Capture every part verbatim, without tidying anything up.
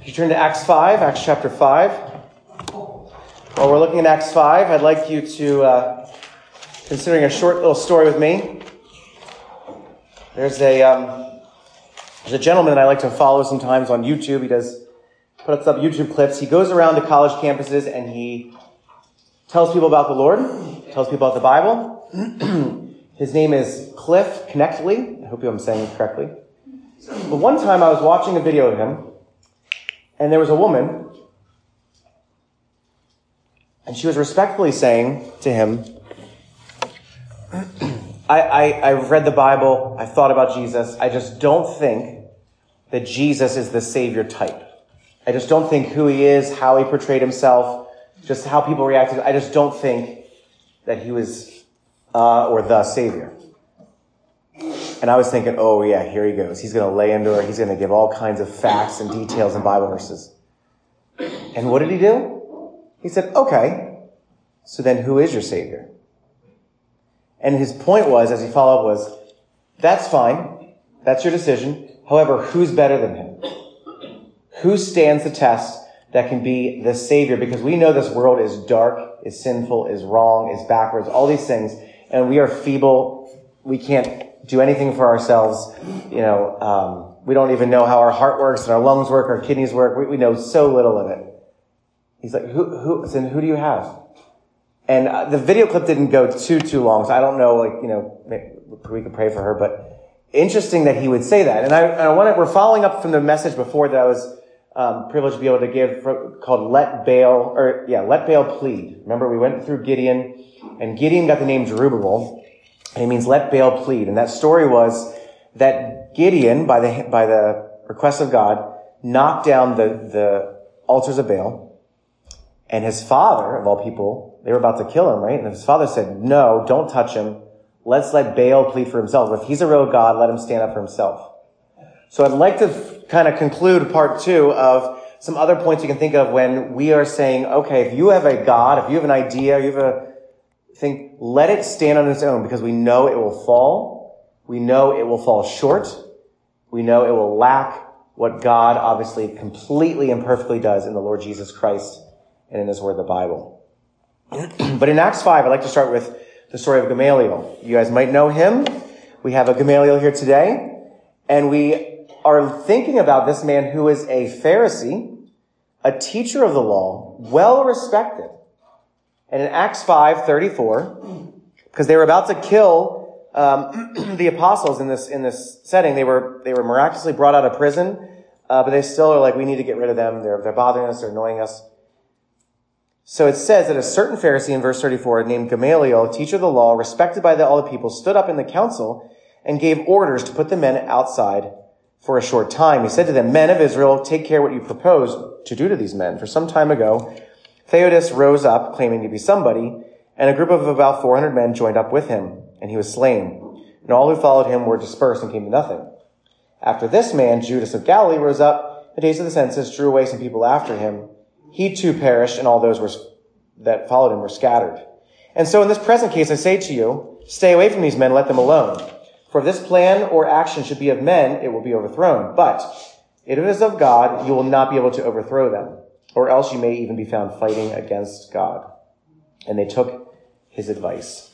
You turn to Acts five, Acts chapter five. While we're looking at Acts five, I'd like you to, uh, considering a short little story with me. There's a um, there's a gentleman that I like to follow sometimes on YouTube. He does puts up YouTube clips. He goes around to college campuses and he tells people about the Lord, tells people about the Bible. His name is Cliff Knechtle. I hope I'm saying it correctly. But one time I was watching a video of him, and there was a woman, and she was respectfully saying to him, I, I, I've read the Bible, I've thought about Jesus, I just don't think that Jesus is the Savior type. I just don't think who he is, how he portrayed himself, just how people reacted, I just don't think that he was uh, or the Savior. And I was thinking, oh yeah, here he goes. He's going to lay into her. He's going to give all kinds of facts and details and Bible verses. And what did he do? He said, okay, so then who is your Savior? And his point was, as he followed up, was, that's fine. That's your decision. However, who's better than him? Who stands the test that can be the Savior? Because we know this world is dark, is sinful, is wrong, is backwards, all these things. And we are feeble. We can't do anything for ourselves. You know, um, we don't even know how our heart works and our lungs work, our kidneys work. We, we know so little of it. He's like, who, who, then who do you have? And uh, the video clip didn't go too, too long. So I don't know, like, you know, we could pray for her, but interesting that he would say that. And I, I want to, we're following up from the message before that I was, um, privileged to be able to give for, called Let Baal, or yeah, Let Baal Plead. Remember, we went through Gideon, and Gideon got the name Jerubbaal. And it means let Baal plead. And that story was that Gideon, by the by the request of God, knocked down the, the altars of Baal. And his father, of all people, they were about to kill him, right? And his father said, no, don't touch him. Let's let Baal plead for himself. If he's a real God, let him stand up for himself. So I'd like to f- kind of conclude part two of some other points you can think of when we are saying, okay, if you have a God, if you have an idea, you have a think, let it stand on its own, because we know it will fall. We know it will fall short. We know it will lack what God obviously completely and perfectly does in the Lord Jesus Christ and in his word, the Bible. But in Acts five, I'd like to start with the story of Gamaliel. You guys might know him. We have a Gamaliel here today, and we are thinking about this man who is a Pharisee, a teacher of the law, well respected. And in Acts five thirty-four, because they were about to kill um, the apostles in this in this setting, they were they were miraculously brought out of prison, uh, but they still are like, we need to get rid of them. They're they're bothering us. They're annoying us. So it says that a certain Pharisee in verse thirty-four, named Gamaliel, teacher of the law, respected by the, all the people, stood up in the council and gave orders to put the men outside for a short time. He said to them, men of Israel, take care what you propose to do to these men. For some time ago, Theudas rose up, claiming to be somebody, and a group of about four hundred men joined up with him, and he was slain. And all who followed him were dispersed and came to nothing. After this man, Judas of Galilee, rose up, the days of the census, drew away some people after him. He too perished, and all those were, that followed him were scattered. And so in this present case, I say to you, stay away from these men, let them alone. For if this plan or action should be of men, it will be overthrown. But if it is of God, you will not be able to overthrow them, or else you may even be found fighting against God. And they took his advice.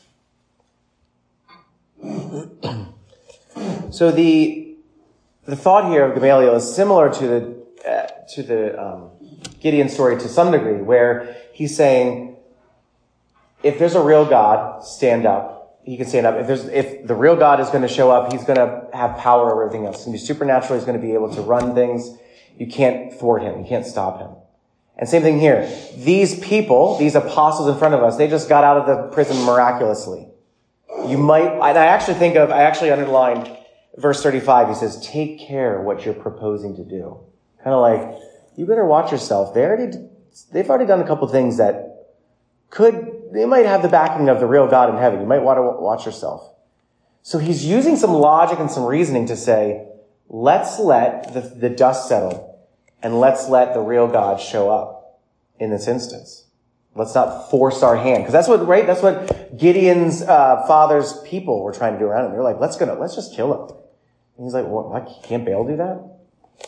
So the the thought here of Gamaliel is similar to the uh, to the um, Gideon story to some degree, where he's saying, if there's a real God, stand up. He can stand up. If there's if the real God is going to show up, he's going to have power over everything else. He's going to be supernatural. He's going to be able to run things. You can't thwart him. You can't stop him. And same thing here. These people, these apostles in front of us, they just got out of the prison miraculously. You might, and I actually think of, I actually underlined verse thirty-five. He says, take care what you're proposing to do. Kind of like, you better watch yourself. They already, they've already done a couple things that could, they might have the backing of the real God in heaven. You might want to watch yourself. So he's using some logic and some reasoning to say, let's let the, the dust settle. And let's let the real God show up in this instance. Let's not force our hand. Because that's what, right? That's what Gideon's uh, father's people were trying to do around him. They're like, let's go, let's just kill him. And he's like, what? Can't Baal do that?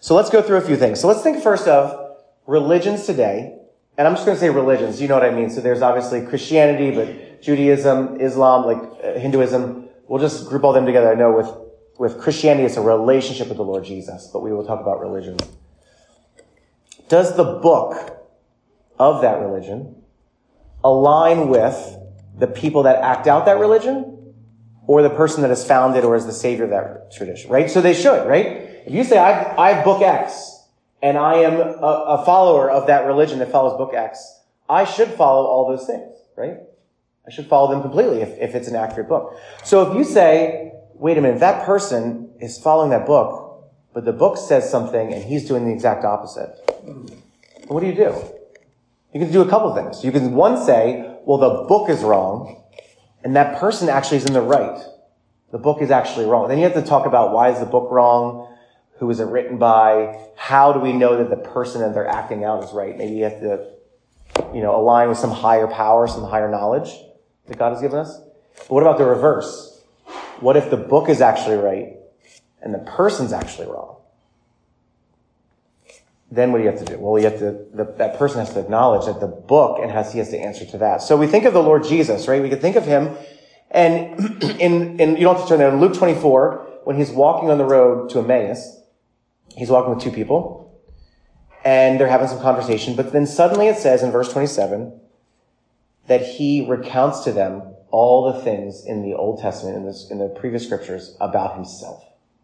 So let's go through a few things. So let's think first of religions today. And I'm just going to say religions. You know what I mean. So there's obviously Christianity, but Judaism, Islam, like uh, Hinduism. We'll just group all them together. I know with, with Christianity, it's a relationship with the Lord Jesus, but we will talk about religions. Does the book of that religion align with the people that act out that religion or the person that has founded or is the savior of that tradition, right? So they should, right? If you say, I, I have book X and I am a, a follower of that religion that follows book X, I should follow all those things, right? I should follow them completely if, if it's an accurate book. So if you say, wait a minute, that person is following that book, but the book says something and he's doing the exact opposite, what do you do? You can do a couple things. You can, one, say, well, the book is wrong, and that person actually is in the right. The book is actually wrong. Then you have to talk about why is the book wrong, who is it written by, how do we know that the person that they're acting out is right? Maybe you have to, you know, align with some higher power, some higher knowledge that God has given us. But what about the reverse? What if the book is actually right, and the person's actually wrong? Then what do you have to do? Well, you have to, the, that person has to acknowledge that the book, and has, he has to answer to that. So we think of the Lord Jesus, right? We could think of him, and in, in, you don't have to turn there, in Luke twenty-four, when he's walking on the road to Emmaus, he's walking with two people, and they're having some conversation, but then suddenly it says in verse twenty-seven that he recounts to them all the things in the Old Testament, in, this, in the previous scriptures, about himself.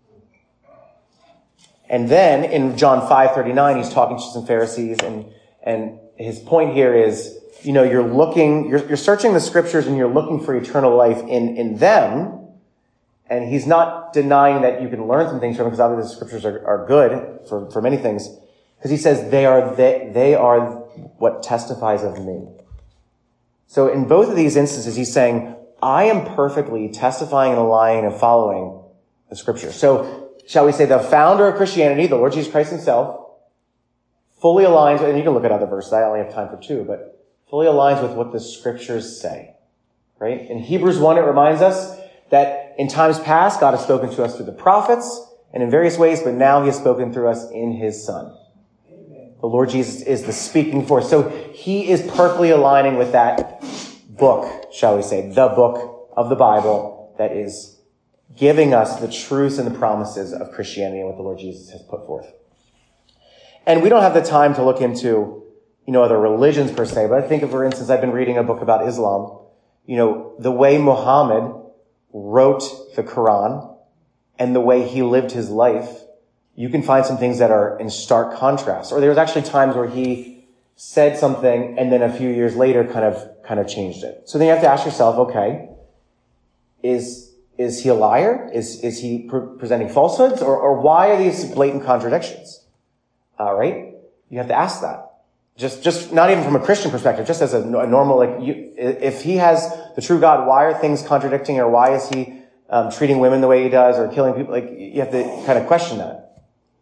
And then in John five thirty-nine, he's talking to some Pharisees, and, and his point here is, you know, you're looking, you're, you're searching the scriptures and you're looking for eternal life in, in them. And he's not denying that you can learn some things from them, because obviously the scriptures are, are good for, for many things. Because he says they are, they, they are what testifies of me. So in both of these instances, he's saying, I am perfectly testifying and aligning and following the scripture. So, shall we say, the founder of Christianity, the Lord Jesus Christ himself, fully aligns with, and you can look at other verses, I only have time for two, but fully aligns with what the scriptures say, right? In Hebrews one, it reminds us that in times past, God has spoken to us through the prophets and in various ways, but now he has spoken through us in his Son. Amen. The Lord Jesus is the speaking force. So he is perfectly aligning with that book, shall we say, the book of the Bible that is giving us the truths and the promises of Christianity and what the Lord Jesus has put forth. And we don't have the time to look into, you know, other religions per se, but I think, for instance, I've been reading a book about Islam. You know, the way Muhammad wrote the Quran and the way he lived his life, you can find some things that are in stark contrast. Or there's actually times where he said something and then a few years later kind of, kind of changed it. So then you have to ask yourself, okay, is, Is he a liar? Is, is he pre- presenting falsehoods? Or, or why are these blatant contradictions? All right? You have to ask that. Just, just not even from a Christian perspective, just as a, a normal, like, you, if he has the true God, why are things contradicting, or why is he um, treating women the way he does, or killing people? Like, you have to kind of question that.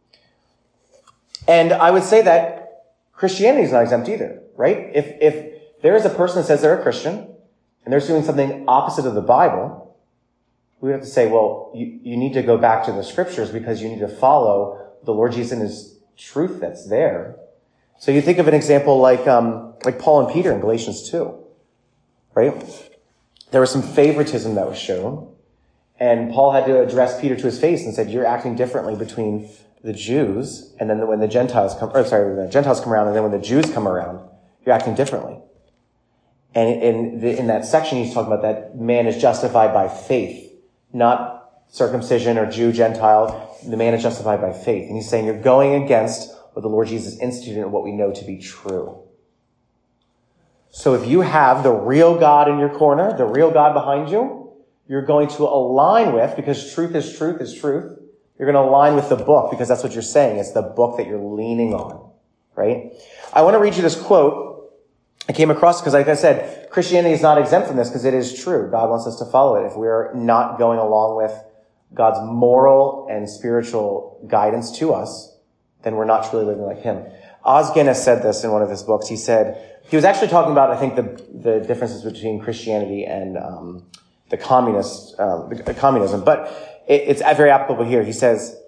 And I would say that Christianity is not exempt either, right? If, if there is a person that says they're a Christian, and they're doing something opposite of the Bible, we have to say, well, you, you need to go back to the scriptures, because you need to follow the Lord Jesus and his truth that's there. So you think of an example like, um, like Paul and Peter in Galatians two, right? There was some favoritism that was shown, and Paul had to address Peter to his face and said, you're acting differently between the Jews, and then when the Gentiles come, or sorry, when the Gentiles come around, and then when the Jews come around, you're acting differently. And in, the, in that section, he's talking about that man is justified by faith, not circumcision or Jew, Gentile. The man is justified by faith. And he's saying you're going against what the Lord Jesus instituted and what we know to be true. So if you have the real God in your corner, the real God behind you, you're going to align with, because truth is truth is truth, you're going to align with the book, because that's what you're saying. It's the book that you're leaning on, right? I want to read you this quote. I came across because, like I said, Christianity is not exempt from this, because it is true. God wants us to follow it. If we're not going along with God's moral and spiritual guidance to us, then we're not truly living like him. Os Guinness said this in one of his books. He said, he was actually talking about, I think, the, the differences between Christianity and um, the communist, um, the, the communism, but it, it's very applicable here. He says,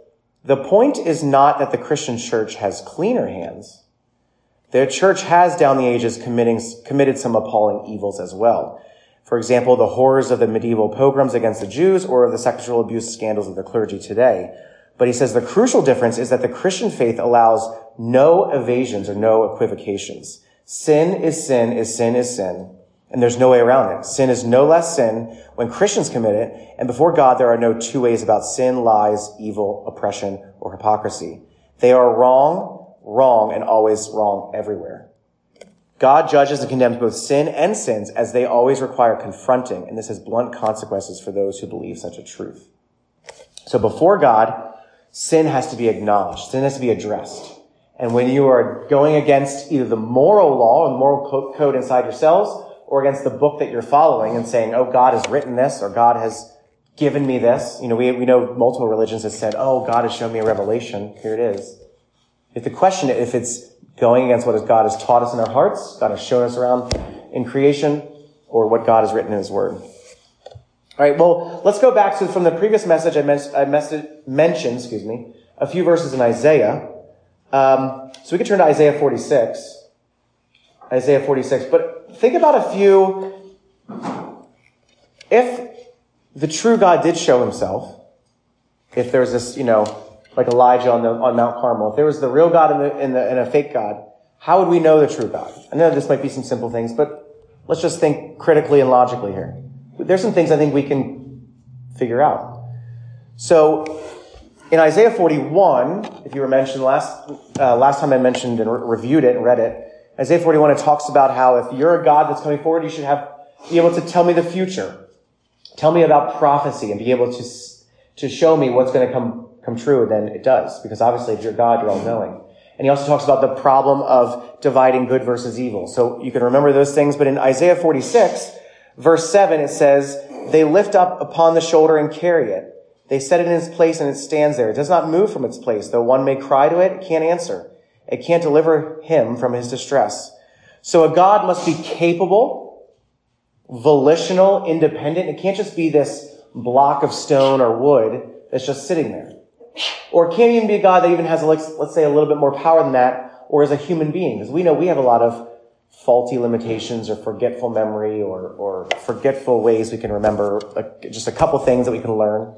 The point is not that the Christian church has cleaner hands. The church has, down the ages, committing, committed some appalling evils as well. For example, the horrors of the medieval pogroms against the Jews or of the sexual abuse scandals of the clergy today. But he says the crucial difference is that the Christian faith allows no evasions or no equivocations. Sin is sin is sin is sin, and there's no way around it. Sin is no less sin when Christians commit it, and before God there are no two ways about sin, lies, evil, oppression, or hypocrisy. They are wrong, wrong, and always wrong everywhere. God judges and condemns both sin and sins as they always require confronting, and this has blunt consequences for those who believe such a truth. So before God, sin has to be acknowledged. Sin has to be addressed. And when you are going against either the moral law or the moral code inside yourselves or against the book that you're following and saying, oh, God has written this or God has given me this. You know, we, we know multiple religions have said, oh, God has shown me a revelation. Here it is. You have to question it if it's going against what God has taught us in our hearts, God has shown us around in creation, or what God has written in his word. All right, well, let's go back to from the previous message I, mes- I mes- mentioned, excuse me, a few verses in Isaiah. Um, so we can turn to Isaiah forty-six. Isaiah forty-six. But think about a few. If the true God did show himself, if there's this, you know, like Elijah on the on Mount Carmel, if there was the real God and, the, and, the, and a fake God, how would we know the true God? I know this might be some simple things, but let's just think critically and logically here. There's some things I think we can figure out. So in Isaiah forty-one, if you were mentioned last uh, last time I mentioned and re- reviewed it and read it, Isaiah forty-one, it talks about how if you're a God that's coming forward, you should have be able to tell me the future, tell me about prophecy, and be able to to show me what's going to come come true. Then it does, because obviously if you're God, you're all knowing. And he also talks about the problem of dividing good versus evil. So you can remember those things. But in Isaiah forty-six, verse seven, it says, "They lift up upon the shoulder and carry it. They set it in its place and it stands there. It does not move from its place. Though one may cry to it, it can't answer. It can't deliver him from his distress." So a God must be capable, volitional, independent. It can't just be this block of stone or wood that's just sitting there. Or it can't even be a God that even has, let's, let's say, a little bit more power than that, or is a human being. Because we know we have a lot of faulty limitations or forgetful memory or, or forgetful ways we can remember, like just a couple things that we can learn.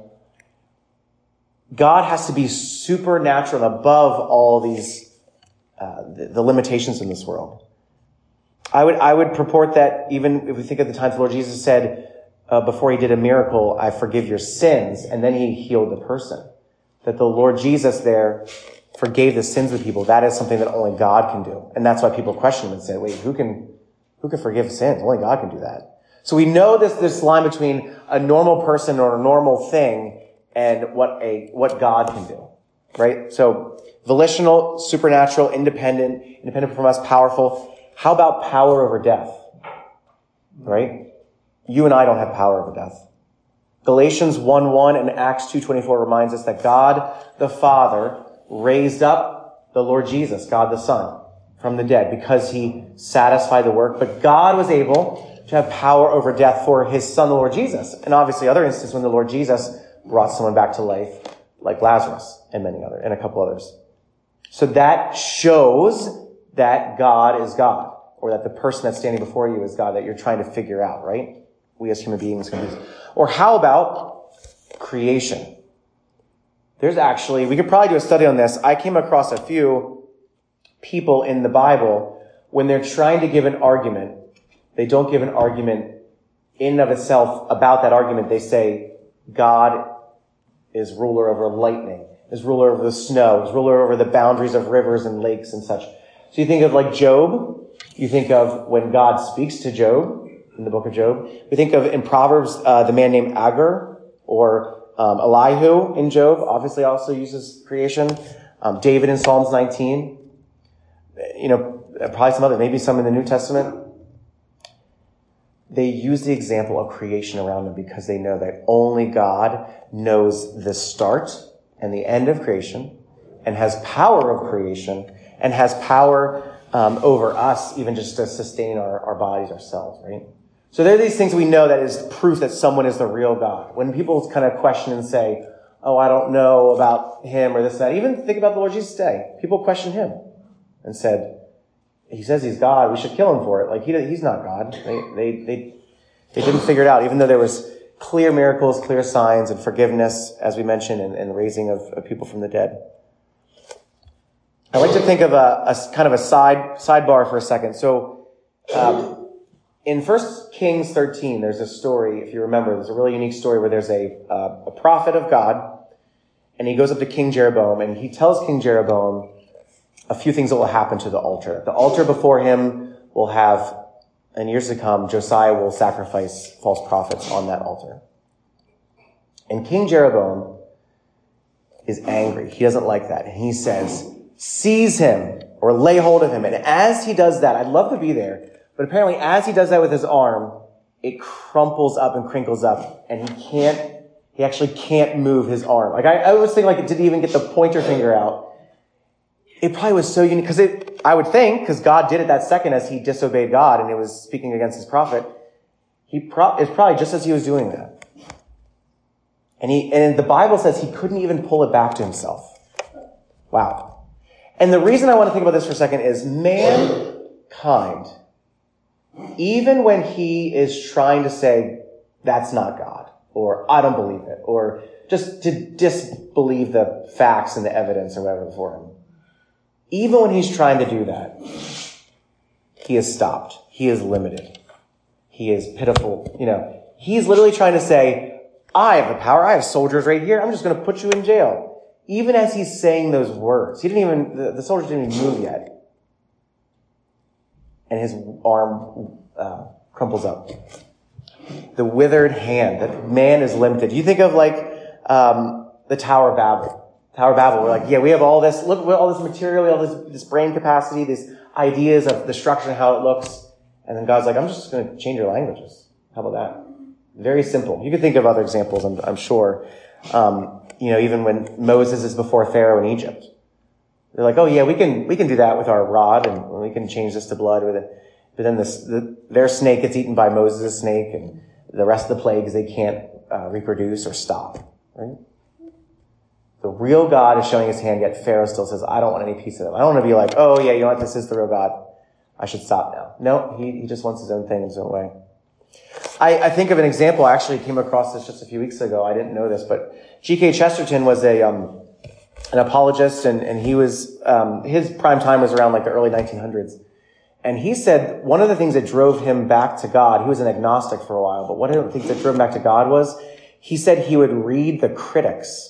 God has to be supernatural and above all these, uh, the, the limitations in this world. I would, I would purport that even if we think of the times the Lord Jesus said, uh, before he did a miracle, "I forgive your sins," and then he healed the person. That the Lord Jesus there forgave the sins of people. That is something that only God can do. And that's why people question him and say, wait, who can, who can forgive sins? Only God can do that. So we know this, this line between a normal person or a normal thing and what a, what God can do. Right? So volitional, supernatural, independent, independent from us, powerful. How about power over death? Right? You and I don't have power over death. Galatians one one and Acts two twenty-four reminds us that God the Father raised up the Lord Jesus, God the Son, from the dead because he satisfied the work. But God was able to have power over death for his Son, the Lord Jesus. And obviously other instances when the Lord Jesus brought someone back to life, like Lazarus and many other, and a couple others. So that shows that God is God, or that the person that's standing before you is God that you're trying to figure out, right? We as human beings can do. Or how about creation? There's actually, we could probably do a study on this. I came across a few people in the Bible when they're trying to give an argument. They don't give an argument in and of itself about that argument. They say God is ruler over lightning, is ruler over the snow, is ruler over the boundaries of rivers and lakes and such. So you think of like Job. You think of when God speaks to Job in the book of Job. We think of in Proverbs, uh, the man named Agur, or um, Elihu in Job, obviously also uses creation. Um, David in Psalms nineteen. You know, probably some other, maybe some in the New Testament. They use the example of creation around them because they know that only God knows the start and the end of creation and has power of creation and has power um, over us even just to sustain our, our bodies ourselves, right? So there are these things we know that is proof that someone is the real God. When people kind of question and say, oh, I don't know about him or this and that. Even think about the Lord Jesus' day. People questioned him and said, he says he's God, we should kill him for it. Like, he, he's not God. They, they, they, they didn't figure it out, even though there was clear miracles, clear signs, and forgiveness, as we mentioned, and, and raising of, of people from the dead. I like to think of a, a kind of a side sidebar for a second. So, um, in First Kings thirteen, there's a story, if you remember, there's a really unique story where there's a, uh, a prophet of God, and he goes up to King Jeroboam, and he tells King Jeroboam a few things that will happen to the altar. The altar before him will have, in years to come, Josiah will sacrifice false prophets on that altar. And King Jeroboam is angry. He doesn't like that. And he says, seize him or lay hold of him. And as he does that, I'd love to be there, but apparently as he does that with his arm, it crumples up and crinkles up, and he can't, he actually can't move his arm. Like, I, I was thinking, like, it didn't even get the pointer finger out. It probably was so unique, because it, I would think, because God did it that second as he disobeyed God and he was speaking against his prophet, he pro- it's probably just as he was doing that. And he, and the Bible says he couldn't even pull it back to himself. Wow. And the reason I want to think about this for a second is mankind, even when he is trying to say, that's not God, or I don't believe it, or just to disbelieve the facts and the evidence or whatever before him, even when he's trying to do that, he is stopped. He is limited. He is pitiful. You know, he's literally trying to say, I have the power. I have soldiers right here. I'm just going to put you in jail. Even as he's saying those words, he didn't even, the, the soldiers didn't even move yet. And his arm uh, crumples up. The withered hand, that man is limited. You think of like um, the Tower of Babel. Tower of Babel, we're like, yeah, we have all this, look at all this material, all this, this brain capacity, these ideas of the structure and how it looks. And then God's like, I'm just going to change your languages. How about that? Very simple. You could think of other examples, I'm, I'm sure. Um, you know, even when Moses is before Pharaoh in Egypt. They're like, oh yeah, we can, we can do that with our rod, and we can change this to blood with it. But then this, the, their snake gets eaten by Moses' snake, and the rest of the plagues, they can't uh, reproduce or stop. Right? The real God is showing his hand, yet Pharaoh still says, I don't want any piece of it. I don't want to be like, oh yeah, you know what, this is the real God. I should stop now. No, he, he just wants his own thing in his own way. I, I think of an example. I actually came across this just a few weeks ago. I didn't know this, but G K Chesterton was a, um, an apologist, and, and he was, um, his prime time was around like the early nineteen hundreds. And he said one of the things that drove him back to God, he was an agnostic for a while, but one of the things that drove him back to God was, he said he would read the critics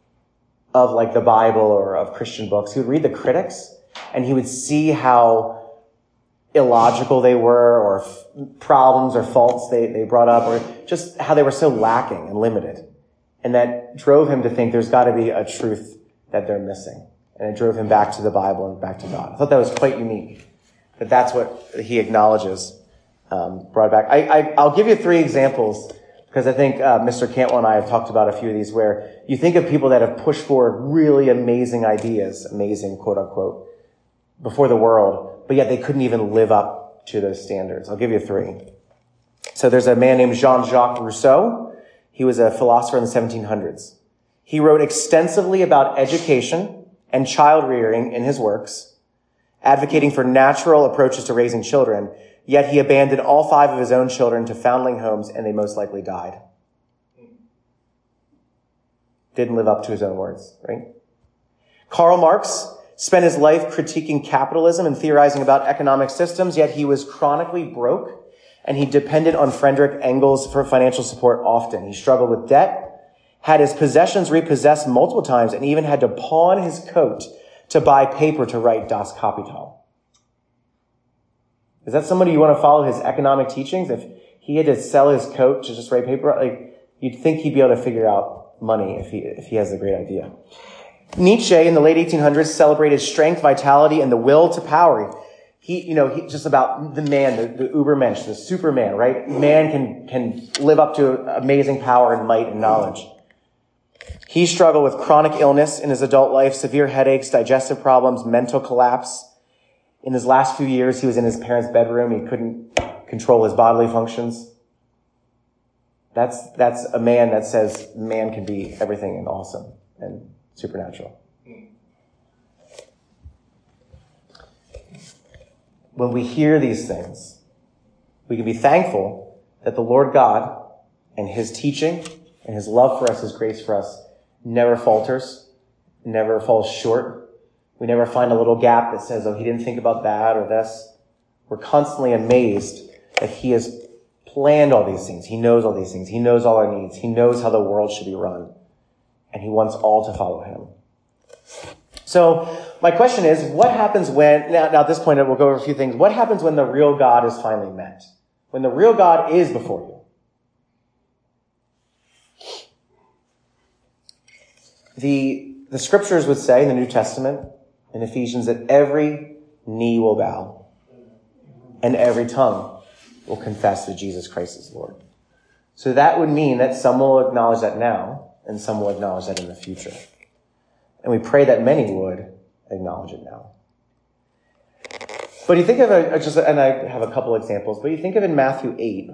of like the Bible or of Christian books. He would read the critics, and he would see how illogical they were, or f- problems or faults they, they brought up, or just how they were so lacking and limited. And that drove him to think there's got to be a truth that they're missing. And it drove him back to the Bible and back to God. I thought that was quite unique, that that's what he acknowledges, um, brought back. I, I, I'll give you three examples, because I think uh, Mister Cantwell and I have talked about a few of these, where you think of people that have pushed forward really amazing ideas, amazing, quote unquote, before the world, but yet they couldn't even live up to those standards. I'll give you three. So there's a man named Jean-Jacques Rousseau. He was a philosopher in the seventeen hundreds. He wrote extensively about education and child rearing in his works, advocating for natural approaches to raising children, yet he abandoned all five of his own children to foundling homes, and they most likely died. Didn't live up to his own words, right? Karl Marx spent his life critiquing capitalism and theorizing about economic systems, yet he was chronically broke, and he depended on Friedrich Engels for financial support often. He struggled with debt, had his possessions repossessed multiple times, and even had to pawn his coat to buy paper to write Das Kapital. Is that somebody you want to follow his economic teachings? If he had to sell his coat to just write paper, like, you'd think he'd be able to figure out money if he, if he has a great idea. Nietzsche in the late eighteen hundreds celebrated strength, vitality, and the will to power. He, you know, he just about the man, the, the Ubermensch, the Superman, right? Man can, can live up to amazing power and might and knowledge. He struggled with chronic illness in his adult life, severe headaches, digestive problems, mental collapse. In his last few years, he was in his parents' bedroom. He couldn't control his bodily functions. That's, that's a man that says man can be everything and awesome and supernatural. When we hear these things, we can be thankful that the Lord God and his teaching and his love for us, his grace for us, never falters, never falls short. We never find a little gap that says, oh, he didn't think about that or this. We're constantly amazed that he has planned all these things. He knows all these things. He knows all our needs. He knows how the world should be run. And he wants all to follow him. So my question is, what happens when, now, now at this point we'll go over a few things. What happens when the real God is finally met? When the real God is before you? The, the scriptures would say in the New Testament, in Ephesians, that every knee will bow and every tongue will confess that Jesus Christ is Lord. So that would mean that some will acknowledge that now and some will acknowledge that in the future. And we pray that many would acknowledge it now. But you think of a, just, and I have a couple examples, but you think of in Matthew eight,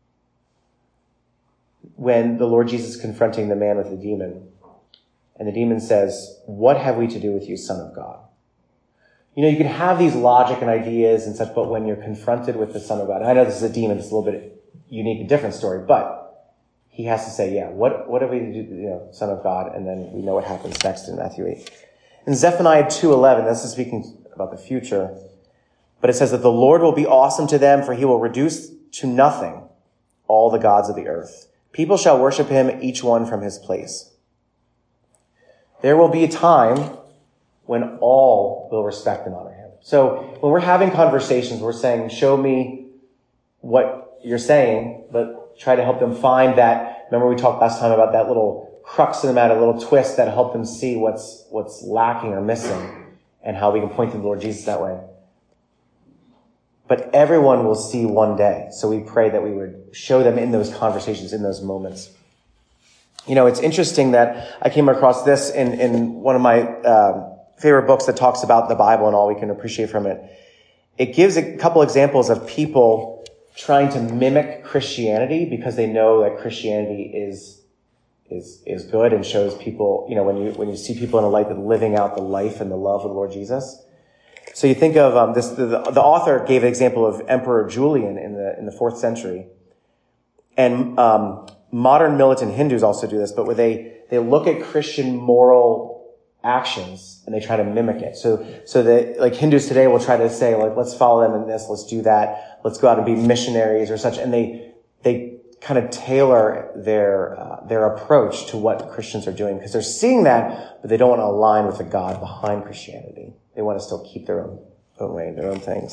when the Lord Jesus is confronting the man with the demon, and the demon says, what have we to do with you, Son of God? You know, you can have these logic and ideas and such, but when you're confronted with the Son of God, and I know this is a demon, it's a little bit unique and different story, but he has to say, yeah, what, what have we to do, you know, Son of God? And then we know what happens next in Matthew eight. In Zephaniah two eleven, this is speaking about the future, but it says that the Lord will be awesome to them, for he will reduce to nothing all the gods of the earth. People shall worship him, each one from his place. There will be a time when all will respect and honor him. So when we're having conversations, we're saying, show me what you're saying, but try to help them find that. Remember we talked last time about that little crux in the matter, a little twist that help them see what's, what's lacking or missing and how we can point to the Lord Jesus that way. But everyone will see one day. So we pray that we would show them in those conversations, in those moments. You know, it's interesting that I came across this in, in one of my um, favorite books that talks about the Bible and all we can appreciate from it. It gives a couple examples of people trying to mimic Christianity because they know that Christianity is is is good and shows people, you know, when you when you see people in a light that living out the life and the love of the Lord Jesus. So you think of um, this. The, the author gave an example of Emperor Julian in the in the fourth century, and um, modern militant Hindus also do this, but where they they look at Christian moral actions and they try to mimic it. So so that like Hindus today will try to say like, let's follow them in this, let's do that, let's go out and be missionaries or such, and they they kind of tailor their uh, their approach to what Christians are doing because they're seeing that, but they don't want to align with the God behind Christianity. They want to still keep their own own way, their own things.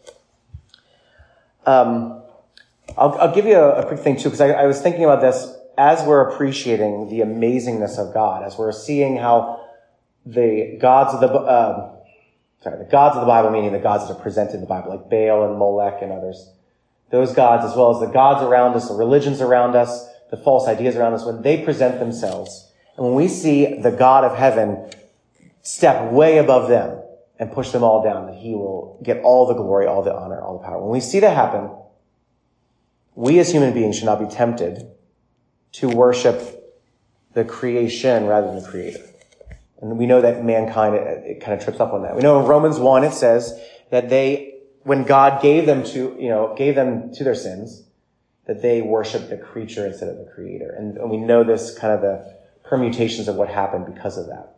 Um, I'll, I'll give you a, a quick thing too, because I, I was thinking about this as we're appreciating the amazingness of God, as we're seeing how the gods of the um, sorry, the gods of the Bible, meaning the gods that are presented in the Bible, like Baal and Molech and others, those gods, as well as the gods around us, the religions around us, the false ideas around us, when they present themselves, and when we see the God of heaven step way above them and push them all down, that he will get all the glory, all the honor, all the power. When we see that happen, we as human beings should not be tempted to worship the creation rather than the creator. And we know that mankind, it, it kind of trips up on that. We know in Romans one, it says that they, when God gave them to, you know, gave them to their sins, that they worshiped the creature instead of the creator. And, and we know this kind of the permutations of what happened because of that.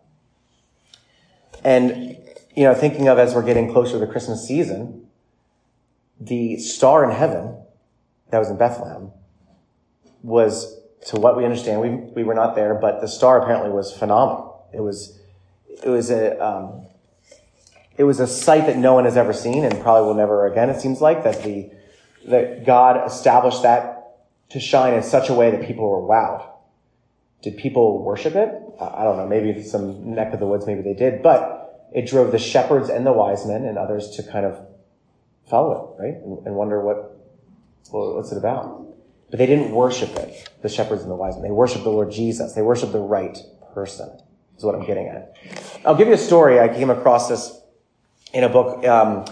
And, you know, thinking of as we're getting closer to the Christmas season, the star in heaven that was in Bethlehem was, to what we understand, we we were not there, but the star apparently was phenomenal. It was it was a um, it was a sight that no one has ever seen and probably will never again. It seems like that the that God established that to shine in such a way that people were wowed. Did people worship it? I don't know. Maybe some neck of the woods, maybe they did, but it drove the shepherds and the wise men and others to kind of follow it, right, and, and wonder what well, what's it about. But they didn't worship it, the shepherds and the wise men. They worshiped the Lord Jesus. They worshiped the right person, is what I'm getting at. I'll give you a story. I came across this in a book. Um,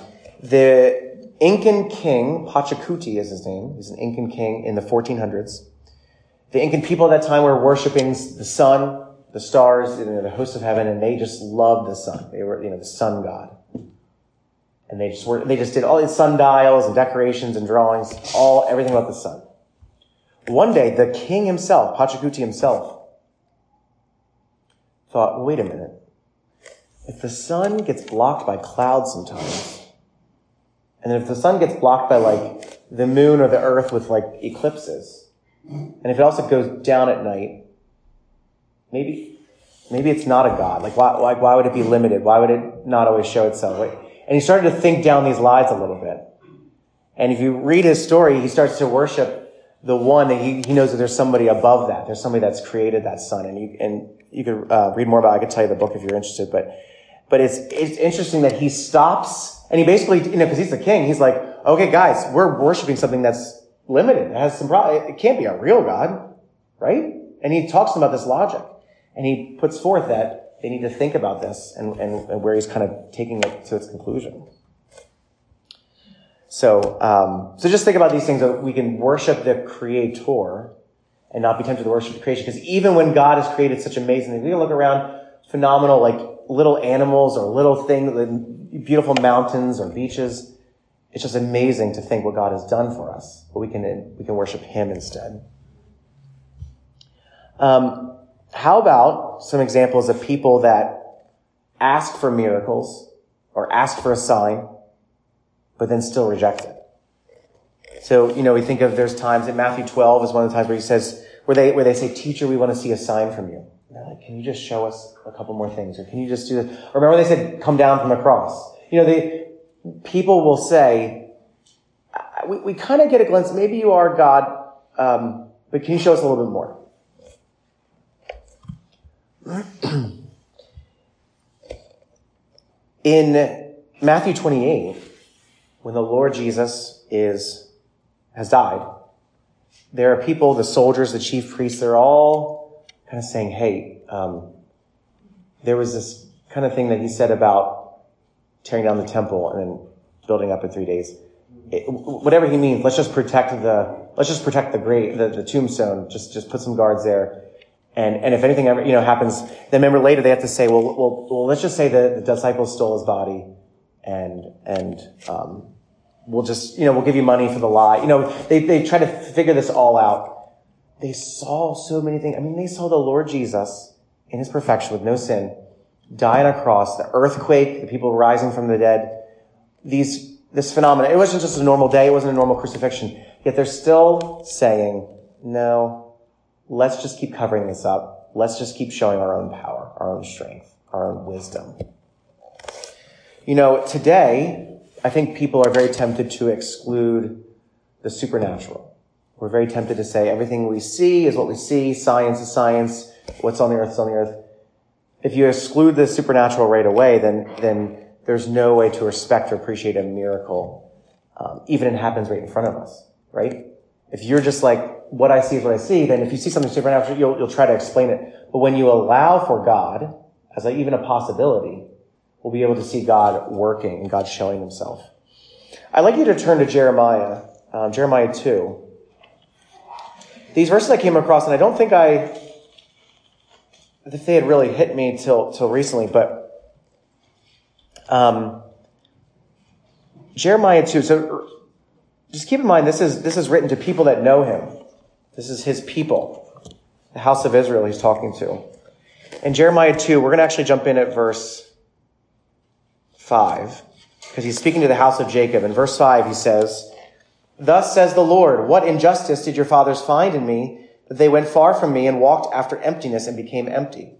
the Incan king, Pachacuti is his name. He's an Incan king in the fourteen hundreds. The Incan people at that time were worshiping the sun, the stars, you know, the hosts of heaven, and they just loved the sun. They were, you know, the sun god. And they just were, they just did all these sundials and decorations and drawings, all, everything about the sun. One day, the king himself, Pachacuti himself, thought, well, wait a minute. If the sun gets blocked by clouds sometimes, and then if the sun gets blocked by like the moon or the earth with like eclipses, and if it also goes down at night, maybe, maybe it's not a god. Like why, why, why would it be limited? Why would it not always show itself? And he started to think down these lines a little bit. And if you read his story, he starts to worship the one that he, he knows that there's somebody above that. There's somebody that's created that sun. And you, and you could uh, read more about it. I could tell you the book if you're interested. But, but it's, it's interesting that he stops and he basically, you know, because he's the king, he's like, okay, guys, we're worshiping something that's limited. It has some problem. It can't be a real God, right? And he talks to them about this logic. And he puts forth that they need to think about this and, and, and where he's kind of taking it to its conclusion. So, um, so just think about these things that we can worship the Creator and not be tempted to worship the creation. Because even when God has created such amazing things, we can look around phenomenal, like little animals or little things, beautiful mountains or beaches. It's just amazing to think what God has done for us, but we can, we can worship Him instead. Um, how about some examples of people that ask for miracles or ask for a sign, but then still reject it? So, you know, we think of, there's times in Matthew twelve is one of the times where he says, where they, where they say, teacher, we want to see a sign from you. And they're like, can you just show us a couple more things? Or can you just do this? Or remember they said, come down from the cross. You know, they, people will say, we, we kind of get a glimpse, maybe you are God, um, but can you show us a little bit more? In Matthew twenty-eight, when the Lord Jesus is, has died, there are people, the soldiers, the chief priests, they're all kind of saying, hey, um, there was this kind of thing that he said about tearing down the temple and then building up in three days. It, whatever he means, let's just protect the, let's just protect the grave, the, the tombstone, just, just put some guards there. And, and if anything ever, you know, happens, then remember later they have to say, well, well, well, let's just say the, the disciples stole his body and, and, um, we'll just, you know, we'll give you money for the lie. You know, they, they try to figure this all out. They saw so many things. I mean, they saw the Lord Jesus in his perfection with no sin die on a cross, the earthquake, the people rising from the dead, these, this phenomenon. It wasn't just a normal day. It wasn't a normal crucifixion. Yet they're still saying, no, let's just keep covering this up. Let's just keep showing our own power, our own strength, our own wisdom. You know, today, I think people are very tempted to exclude the supernatural. We're very tempted to say everything we see is what we see, science is science, what's on the earth is on the earth. If you exclude the supernatural right away, then, then there's no way to respect or appreciate a miracle, um, even if it happens right in front of us, right? If you're just like, what I see is what I see, then if you see something supernatural, you'll, you'll try to explain it. But when you allow for God, as like even a possibility, we'll be able to see God working and God showing himself. I'd like you to turn to Jeremiah, um, Jeremiah two. These verses I came across, and I don't think I, if they had really hit me till, till recently, but, um, Jeremiah two, so just keep in mind, this is, this is written to people that know him. This is his people, the house of Israel he's talking to. In Jeremiah two, we're going to actually jump in at verse five, because he's speaking to the house of Jacob. In verse five, he says, "Thus says the Lord, what injustice did your fathers find in me, that they went far from me and walked after emptiness and became empty?"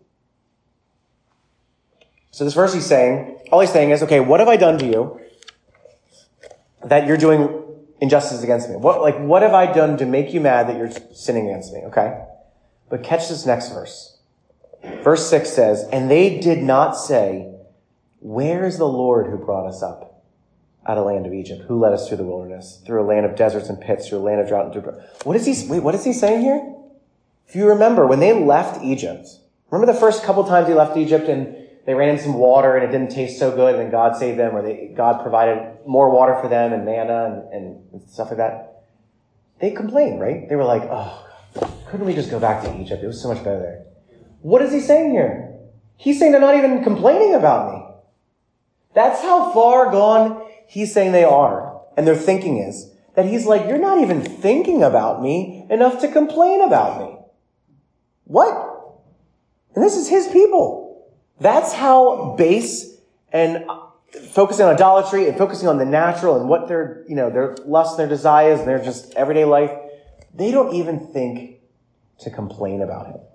So this verse he's saying, all he's saying is, okay, what have I done to you that you're doing injustice against me? What, like, what have I done to make you mad that you're sinning against me? Okay. But catch this next verse. Verse six says, "And they did not say, where is the Lord who brought us up out of the land of Egypt, who led us through the wilderness, through a land of deserts and pits, through a land of drought and drought." What is he, wait, what is he saying here? If you remember, when they left Egypt, remember the first couple times they left Egypt and they ran into some water and it didn't taste so good, and then God saved them, or they, God provided more water for them and manna and, and, and stuff like that. They complained, right? They were like, oh, couldn't we just go back to Egypt? It was so much better there. What is he saying here? He's saying they're not even complaining about me. That's how far gone he's saying they are. And their thinking is that he's like, you're not even thinking about me enough to complain about me. What? And this is his people. That's how base and focusing on idolatry and focusing on the natural and what their, you know, their lust, their desires, and their just everyday life, they don't even think to complain about him.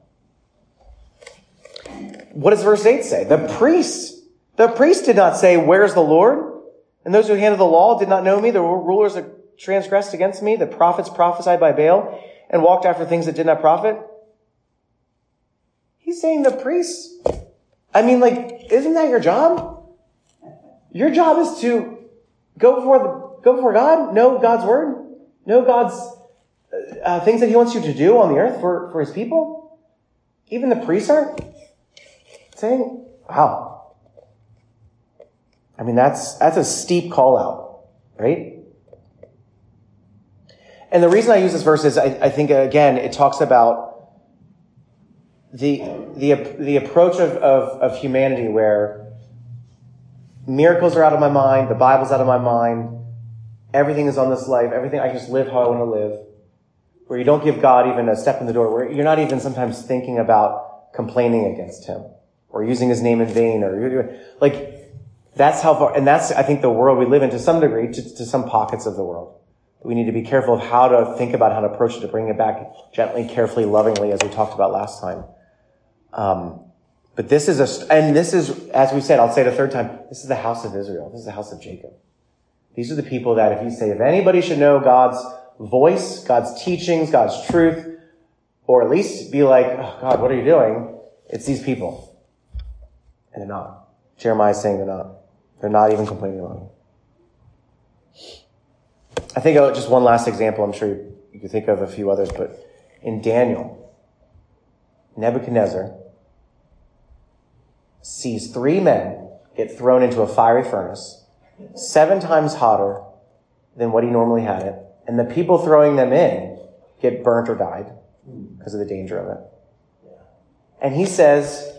What does verse eight say? The priests, the priests did not say, where's the Lord? And those who handled the law did not know me. The rulers that transgressed against me. The prophets prophesied by Baal and walked after things that did not profit. He's saying the priests. I mean, like, isn't that your job? Your job is to go before the, go before God, know God's word, know God's uh, things that he wants you to do on the earth for, for his people. Even the priests aren't saying, wow. I mean, that's, that's a steep call out, right? And the reason I use this verse is I, I think, again, it talks about the, the, the approach of, of, of humanity where miracles are out of my mind, the Bible's out of my mind, everything is on this life, everything, I just live how I want to live, where you don't give God even a step in the door, where you're not even sometimes thinking about complaining against him, or using his name in vain, or, like, that's how far, and that's, I think, the world we live in to some degree, to, to some pockets of the world. We need to be careful of how to think about how to approach it, to bring it back gently, carefully, lovingly, as we talked about last time. Um, but this is a, and this is, as we said, I'll say it a third time, this is the house of Israel. This is the house of Jacob. These are the people that if you say, if anybody should know God's voice, God's teachings, God's truth, or at least be like, oh God, what are you doing? It's these people. And they're not. Jeremiah is saying they're not. They're not even complaining about him. I think oh, just one last example. I'm sure you, you could think of a few others, but in Daniel, Nebuchadnezzar sees three men get thrown into a fiery furnace, seven times hotter than what he normally had it, and the people throwing them in get burnt or died because of the danger of it. And he says,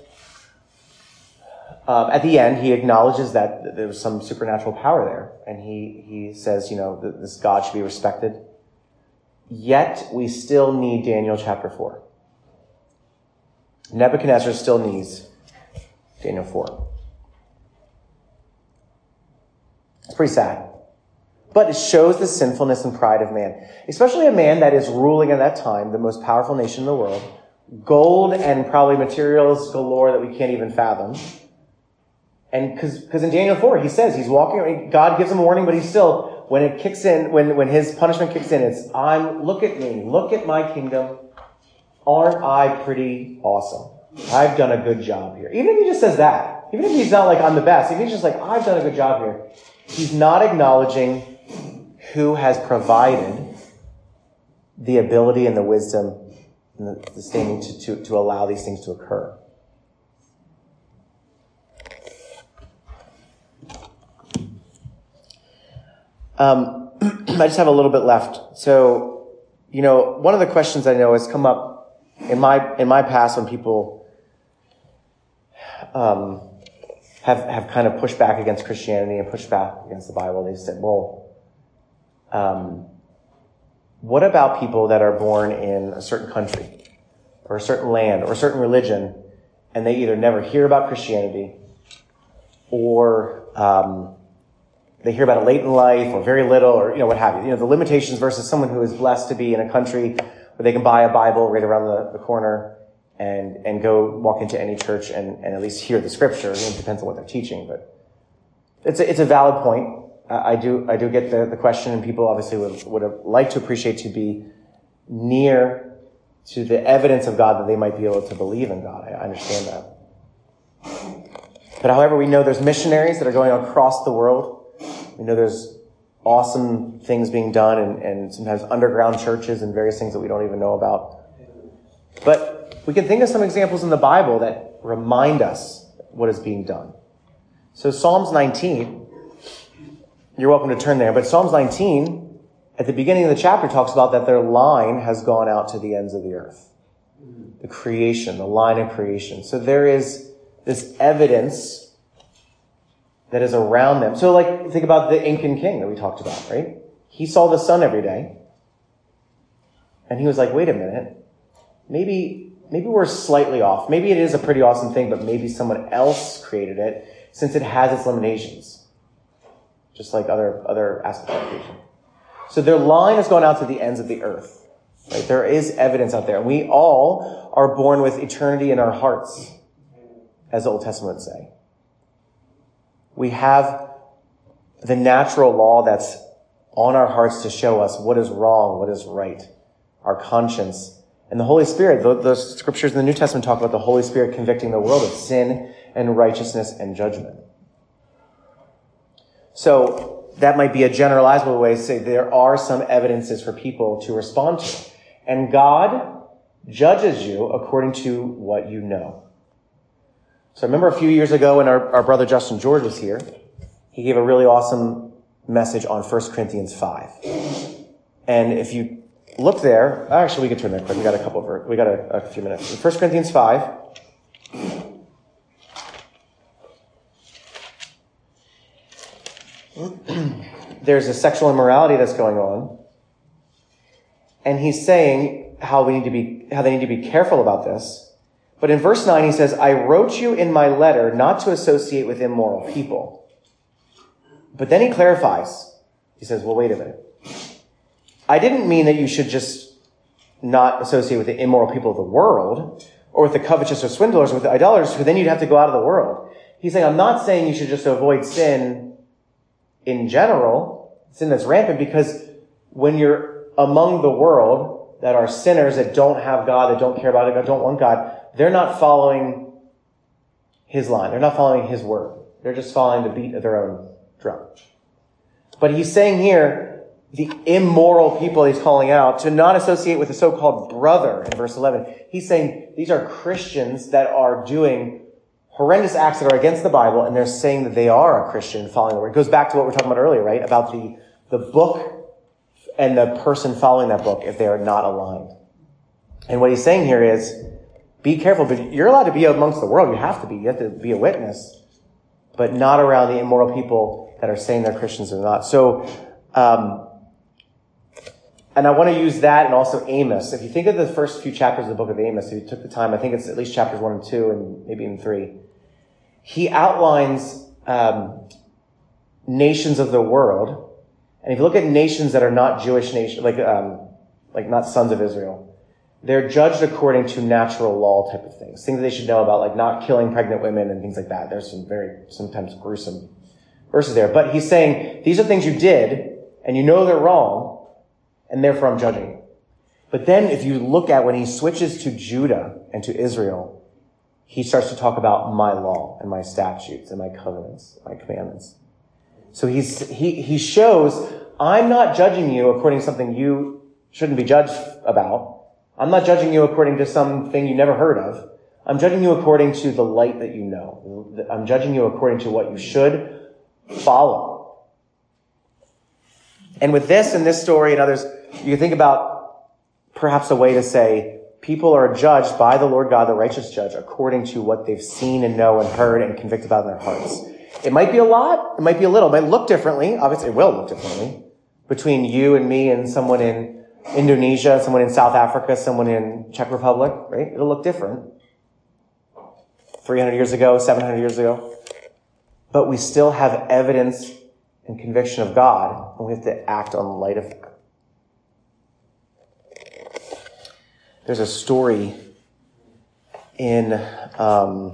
Um, at the end, he acknowledges that there was some supernatural power there. And he, he says, you know, that this God should be respected. Yet, we still need Daniel chapter four. Nebuchadnezzar still needs Daniel four. It's pretty sad. But it shows the sinfulness and pride of man. Especially a man that is ruling at that time, the most powerful nation in the world. Gold and probably materials galore that we can't even fathom. And because because in Daniel four, he says he's walking, God gives him a warning, but he's still, when it kicks in, when, when his punishment kicks in, it's, I'm, look at me, look at my kingdom. Aren't I pretty awesome? I've done a good job here. Even if he just says that, even if he's not like, I'm the best, if he's just like, I've done a good job here, he's not acknowledging who has provided the ability and the wisdom and the, the standing to, to, to allow these things to occur. Um, I just have a little bit left. So, you know, one of the questions I know has come up in my, in my past when people, um, have, have kind of pushed back against Christianity and pushed back against the Bible. They said, well, um, what about people that are born in a certain country or a certain land or a certain religion and they either never hear about Christianity or, um, they hear about it late in life or very little or, you know, what have you. You know, the limitations versus someone who is blessed to be in a country where they can buy a Bible right around the, the corner and, and go walk into any church and, and at least hear the scripture. It depends on what they're teaching, but it's a, it's a valid point. I, I do, I do get the, the question, and people obviously would, would have liked to appreciate to be near to the evidence of God that they might be able to believe in God. I understand that. But however, we know there's missionaries that are going across the world. We know there's awesome things being done and, and sometimes underground churches and various things that we don't even know about. But we can think of some examples in the Bible that remind us what is being done. So Psalms nineteen, you're welcome to turn there, but Psalms nineteen at the beginning of the chapter talks about that their line has gone out to the ends of the earth. The creation, the line of creation. So there is this evidence that is around them. So like, think about the Incan king that we talked about, right? He saw the sun every day. And he was like, wait a minute. Maybe, maybe we're slightly off. Maybe it is a pretty awesome thing, but maybe someone else created it since it has its limitations. Just like other, other aspects of creation. So their line has gone out to the ends of the earth. Right? There is evidence out there. We all are born with eternity in our hearts, as the Old Testament would say. We have the natural law that's on our hearts to show us what is wrong, what is right, our conscience. And the Holy Spirit, the, the scriptures in the New Testament talk about the Holy Spirit convicting the world of sin and righteousness and judgment. So that might be a generalizable way to say there are some evidences for people to respond to. And God judges you according to what you know. So I remember a few years ago when our, our brother Justin George was here, he gave a really awesome message on First Corinthians five. And if you look there, actually we could turn there quick. We got a couple of, we got a, a few minutes. In First Corinthians five, there's a sexual immorality that's going on. And he's saying how we need to be, how they need to be careful about this. But in verse nine, he says, I wrote you in my letter not to associate with immoral people. But then he clarifies. He says, well, wait a minute. I didn't mean that you should just not associate with the immoral people of the world, or with the covetous or swindlers, or with the idolaters, who then you'd have to go out of the world. He's saying, I'm not saying you should just avoid sin in general, sin that's rampant, because when you're among the world that are sinners, that don't have God, that don't care about it, that don't want God, they're not following his line. They're not following his word. They're just following the beat of their own drum. But he's saying here, the immoral people he's calling out to not associate with the so-called brother in verse eleven. He's saying these are Christians that are doing horrendous acts that are against the Bible, and they're saying that they are a Christian following the word. It goes back to what we were talking about earlier, right? About the, the book and the person following that book if they are not aligned. And what he's saying here is, be careful, but you're allowed to be amongst the world. You have to be. You have to be a witness, but not around the immoral people that are saying they're Christians or not. So, um, and I want to use that and also Amos. If you think of the first few chapters of the book of Amos, if you took the time, I think it's at least chapters one and two and maybe even three, he outlines um, nations of the world. And if you look at nations that are not Jewish nations, like um, like not sons of Israel, they're judged according to natural law type of things. Things that they should know about, like not killing pregnant women and things like that. There's some very, sometimes gruesome verses there. But he's saying, these are things you did, and you know they're wrong, and therefore I'm judging you. But then if you look at when he switches to Judah and to Israel, he starts to talk about my law and my statutes and my covenants, my commandments. So he's, he, he shows, I'm not judging you according to something you shouldn't be judged about. I'm not judging you according to something you never heard of. I'm judging you according to the light that you know. I'm judging you according to what you should follow. And with this and this story and others, you can think about perhaps a way to say people are judged by the Lord God, the righteous judge, according to what they've seen and know and heard and convicted about in their hearts. It might be a lot. It might be a little. It might look differently. Obviously, it will look differently between you and me and someone in Indonesia, someone in South Africa, someone in Czech Republic, right? It'll look different. three hundred years ago, seven hundred years ago. But we still have evidence and conviction of God, and we have to act on the light of God. There's a story in um,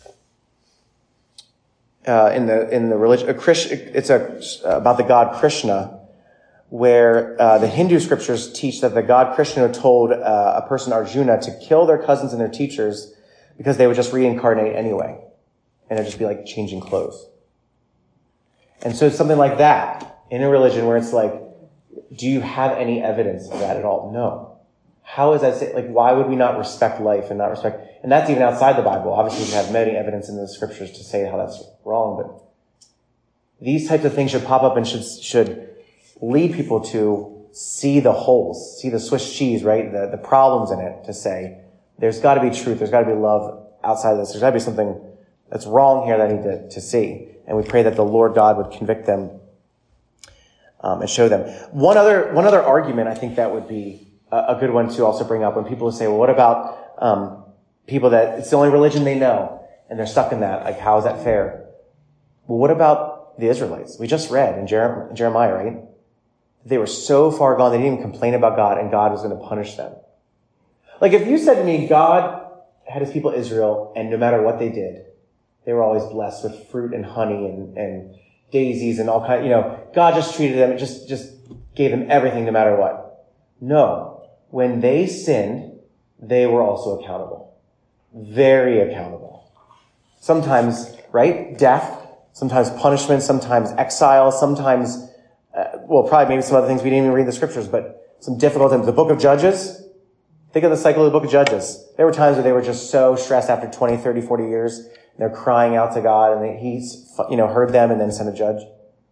uh, in the in the religion. A Christ, it's a about the god Krishna, where uh, the Hindu scriptures teach that the god Krishna told uh, a person, Arjuna, to kill their cousins and their teachers because they would just reincarnate anyway, and it'd just be like changing clothes. And so it's something like that in a religion where it's like, do you have any evidence of that at all? No. How is that? Say, like, why would we not respect life and not respect? And that's even outside the Bible. Obviously, we have many evidence in the scriptures to say how that's wrong, but these types of things should pop up and should should lead people to see the holes, see the Swiss cheese, right? The, the problems in it, to say, there's got to be truth. There's got to be love outside of this. There's got to be something that's wrong here that I need to, to see. And we pray that the Lord God would convict them um, and show them. One other one other argument I think that would be a, a good one to also bring up when people say, well, what about um, people that it's the only religion they know and they're stuck in that? Like, how is that fair? Well, what about the Israelites? We just read in Jer- Jeremiah, right? They were so far gone, they didn't even complain about God, and God was going to punish them. Like, if you said to me, God had his people Israel, and no matter what they did, they were always blessed with fruit and honey and, and daisies and all kinds, you know, God just treated them, just, just gave them everything no matter what. No. When they sinned, they were also accountable. Very accountable. Sometimes, right? Death, sometimes punishment, sometimes exile, sometimes, uh, well, probably maybe some other things we didn't even read in the scriptures, but some difficult things. The book of Judges, think of the cycle of the book of Judges. There were times where they were just so stressed after twenty, thirty, forty years. They're crying out to God, and they, he's, you know, heard them and then sent a judge.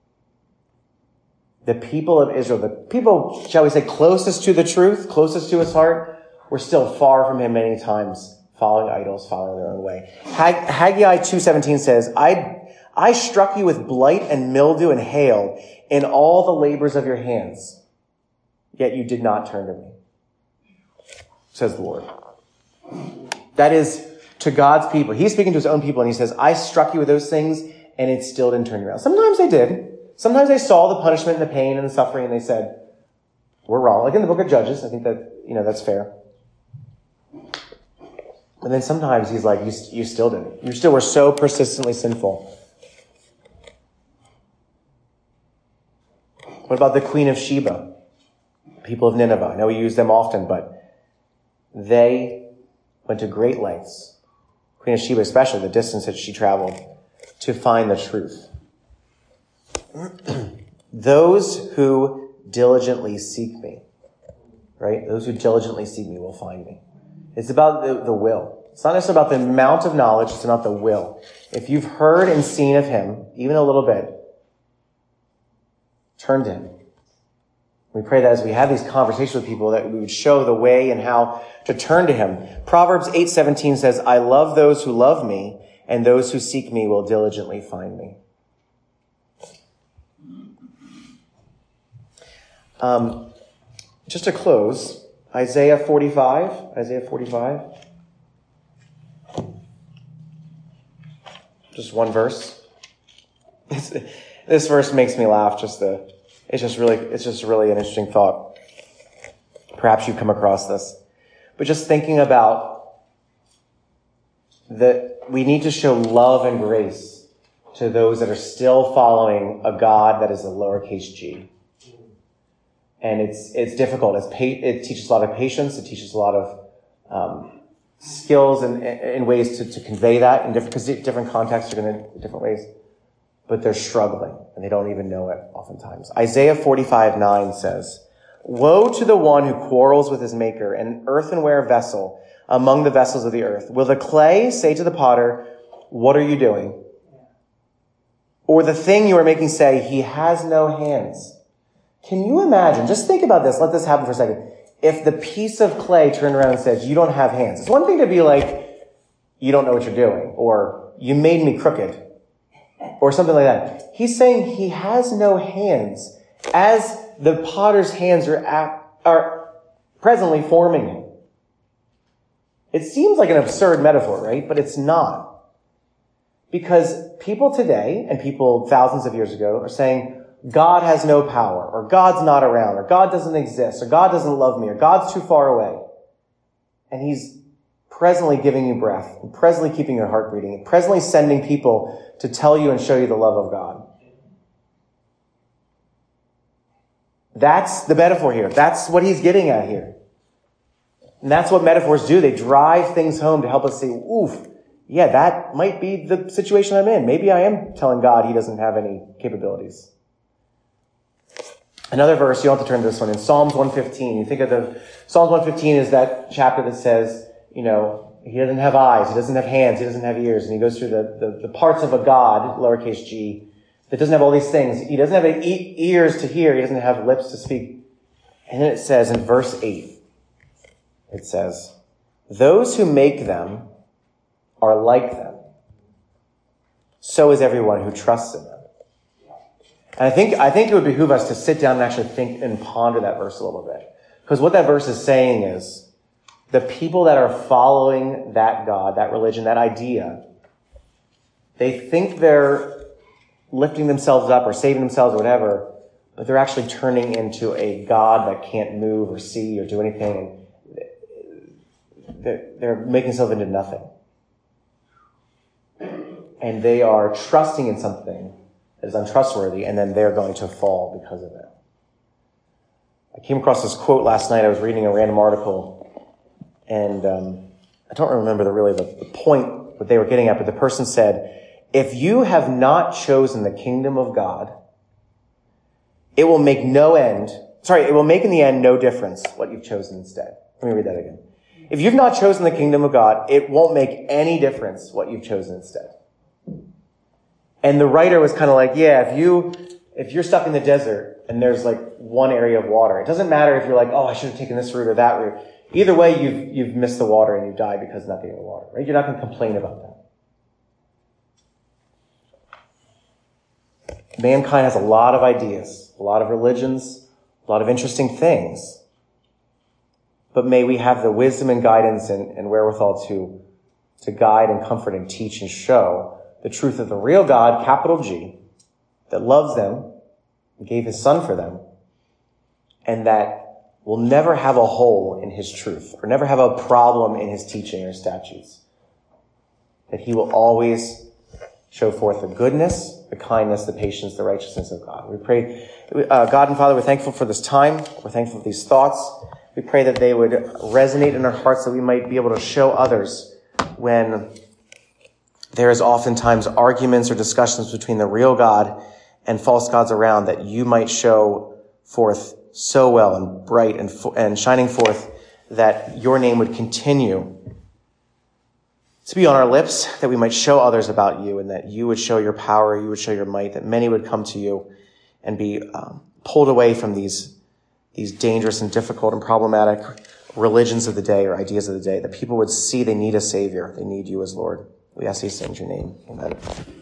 The people of Israel, the people, shall we say, closest to the truth, closest to his heart, were still far from him many times, following idols, following their own way. Hag- Haggai two seventeen says, I, I struck you with blight and mildew and hail in all the labors of your hands, yet you did not turn to me, says the Lord. That is to God's people. He's speaking to his own people, and he says, I struck you with those things, and it still didn't turn you around. Sometimes they did. Sometimes they saw the punishment and the pain and the suffering, and they said, we're wrong. Like in the book of Judges, I think that, you know, that's fair. And then sometimes he's like, you, you still didn't. You still were so persistently sinful. What about the Queen of Sheba? People of Nineveh. I know we use them often, but they went to great lengths, Queen of Sheba especially, the distance that she traveled, to find the truth. Those who diligently seek me, right? Those who diligently seek me will find me. It's about the, the will. It's not just about the amount of knowledge, it's about the will. If you've heard and seen of him, even a little bit, turn to him. We pray that as we have these conversations with people, that we would show the way and how to turn to him. Proverbs eight seventeen says, I love those who love me, and those who seek me will diligently find me. Um, just to close, Isaiah forty-five, Isaiah forty-five. Just one verse. It's, this verse makes me laugh. Just the, it's just really, it's just really an interesting thought. Perhaps you've come across this, but just thinking about that we need to show love and grace to those that are still following a God that is a lowercase g. And it's, it's difficult. It's pa- it teaches a lot of patience. It teaches a lot of, um, skills and, and ways to, to convey that in different, because different contexts are going to, different ways. But they're struggling, and they don't even know it oftentimes. Isaiah forty-five nine says, woe to the one who quarrels with his maker, an earthenware vessel among the vessels of the earth. Will the clay say to the potter, what are you doing? Or the thing you are making say, he has no hands. Can you imagine? Just think about this. Let this happen for a second. If the piece of clay turned around and said, you don't have hands. It's one thing to be like, you don't know what you're doing, or you made me crooked, or something like that. He's saying he has no hands, as the potter's hands are, at, are presently forming him. It seems like an absurd metaphor, right? But it's not. Because people today, and people thousands of years ago, are saying, God has no power, or God's not around, or God doesn't exist, or God doesn't love me, or God's too far away. And he's presently giving you breath, and presently keeping your heart beating, and presently sending people to tell you and show you the love of God. That's the metaphor here. That's what he's getting at here. And that's what metaphors do. They drive things home to help us say, oof, yeah, that might be the situation I'm in. Maybe I am telling God he doesn't have any capabilities. Another verse, you don't have to turn to this one, in Psalms one fifteen. You think of the, Psalms one fifteen is that chapter that says, you know, he doesn't have eyes, he doesn't have hands, he doesn't have ears, and he goes through the, the, the parts of a God, lowercase g, that doesn't have all these things. He doesn't have e- ears to hear, he doesn't have lips to speak. And then it says in verse eight, it says, those who make them are like them. So is everyone who trusts in them. And I think, I think it would behoove us to sit down and actually think and ponder that verse a little bit. Because what that verse is saying is, the people that are following that God, that religion, that idea, they think they're lifting themselves up or saving themselves or whatever, but they're actually turning into a God that can't move or see or do anything. They're, they're making themselves into nothing. And they are trusting in something that is untrustworthy, and then they're going to fall because of it. I came across this quote last night. I was reading a random article, and um, I don't remember the really the, the point what they were getting at, but the person said, if you have not chosen the kingdom of God, it will make no end, sorry, it will make in the end no difference what you've chosen instead. Let me read that again. If you've not chosen the kingdom of God, it won't make any difference what you've chosen instead. And the writer was kind of like, yeah, if you, if you're stuck in the desert and there's like one area of water, it doesn't matter if you're like, oh, I should have taken this route or that route. Either way, you've, you've missed the water and you've died because of not getting the water, right? You're not going to complain about that. Mankind has a lot of ideas, a lot of religions, a lot of interesting things. But may we have the wisdom and guidance and, and wherewithal to, to guide and comfort and teach and show the truth of the real God, capital G, that loves them and gave his son for them, and that will never have a hole in his truth or never have a problem in his teaching or statutes. That he will always show forth the goodness, the kindness, the patience, the righteousness of God. We pray, uh, God and Father, we're thankful for this time. We're thankful for these thoughts. We pray that they would resonate in our hearts, that we might be able to show others when there is oftentimes arguments or discussions between the real God and false gods around, that you might show forth so well and bright and, and shining forth, that your name would continue to be on our lips, that we might show others about you, and that you would show your power, you would show your might, that many would come to you and be um, pulled away from these, these dangerous and difficult and problematic religions of the day or ideas of the day, that people would see they need a Savior. They need you as Lord. We ask these things in your name. Amen.